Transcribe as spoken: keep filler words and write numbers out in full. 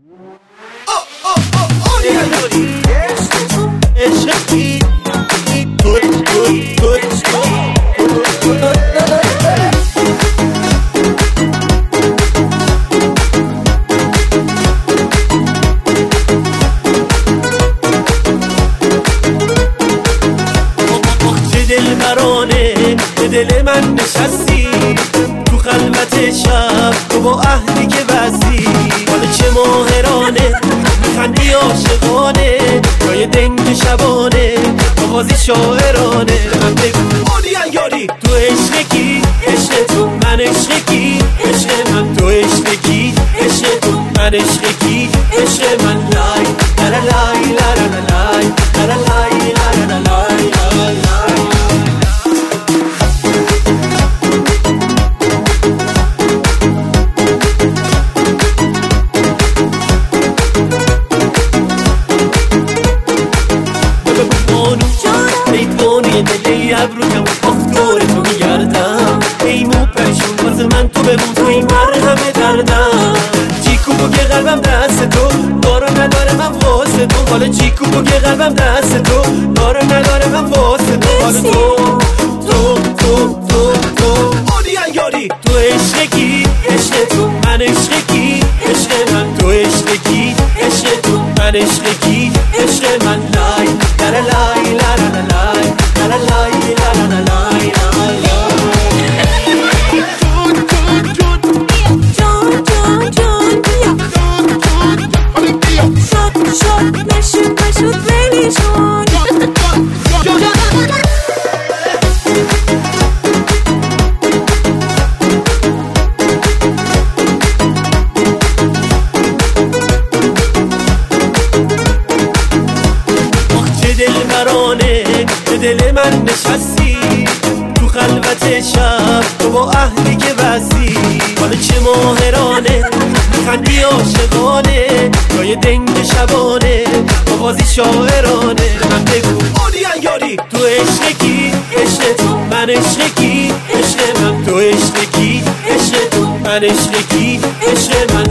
دل من نشستی تو خلوت شب تو با عهدی که بستی، حالا چه ماهرانه میخندی عاشقانه، جای دنگ شبانه آوازی شاعرانه. من بگو اونی یاری تو عشق کی؟ عشق تو من عشق کی؟ عشق من تو عشق کی؟ عشق تو من عشق کی؟ عشق من لای لا لا لای لا لا لای لا لا لای لا لا لای ابرو کم آخ دور تو میگردم، ای مو پریشون واسه من تو بمون، تو این مرهم دردم. جیکو بگه قلبم دست تو دارو نداره من واسه تو، حالا جیکو بگه قلبم دست تو دارو نداره من واسه تو، حالا تو تو تو تو تو اونی یاری تو عشق کی؟ عشق تو من عشق کی؟ عشق من تو عشق کی؟ عشق تو من عشق کی؟ عشق من لای لا لا لای لا لا لای لا لا لای دل من نشستی تو خلوت شب تو با عهدی که بستی، حالا چه ماهرانه میخندی عاشقانه، جای دنگ شبانه آوازی شاعرانه. من بگو اونی یاری تو عشق کی؟ عشق تو من عشق کی؟ عشق من تو عشق کی؟ عشق تو من عشق کی؟ عشق من